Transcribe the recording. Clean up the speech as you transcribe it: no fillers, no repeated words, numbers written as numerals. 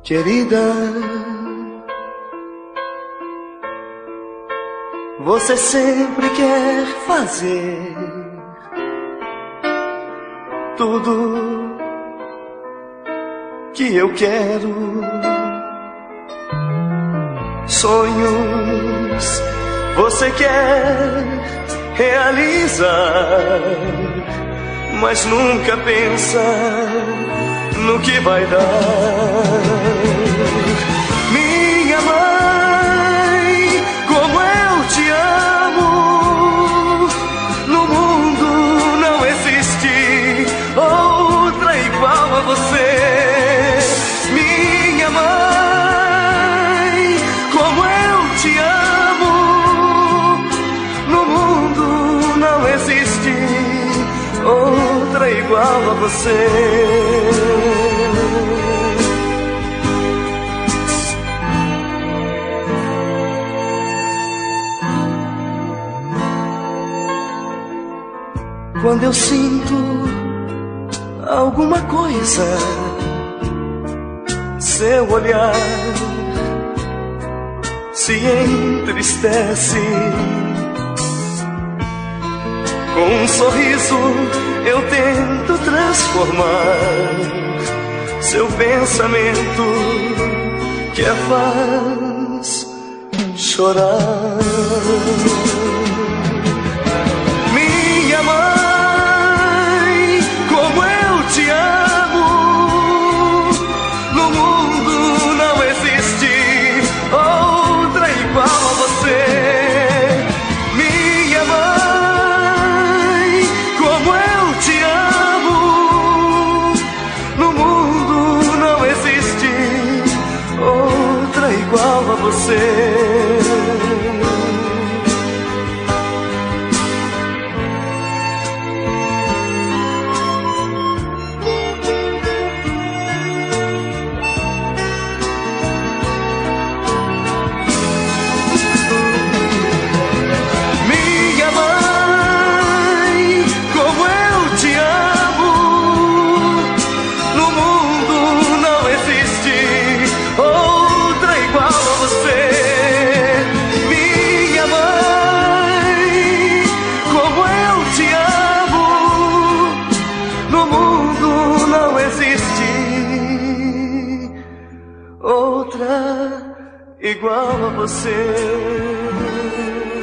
Querida, você sempre quer fazer tudo que eu quero. Sonhos você quer realizar, mas nunca pensa no que vai dar. Minha mãe, como eu te amo, no mundo não existe outra igual a você. Minha mãe, como eu te amo, no mundo não existe outra igual a você. Quando eu sinto alguma coisa, seu olhar se entristece. Com um sorriso eu tento transformar seu pensamento que a faz chorar. Minha mãe, como eu te amo, no mundo não existe outra igual a você. Minha mãe, como eu te amo, no mundo não existe outra igual a você. Outra igual a você.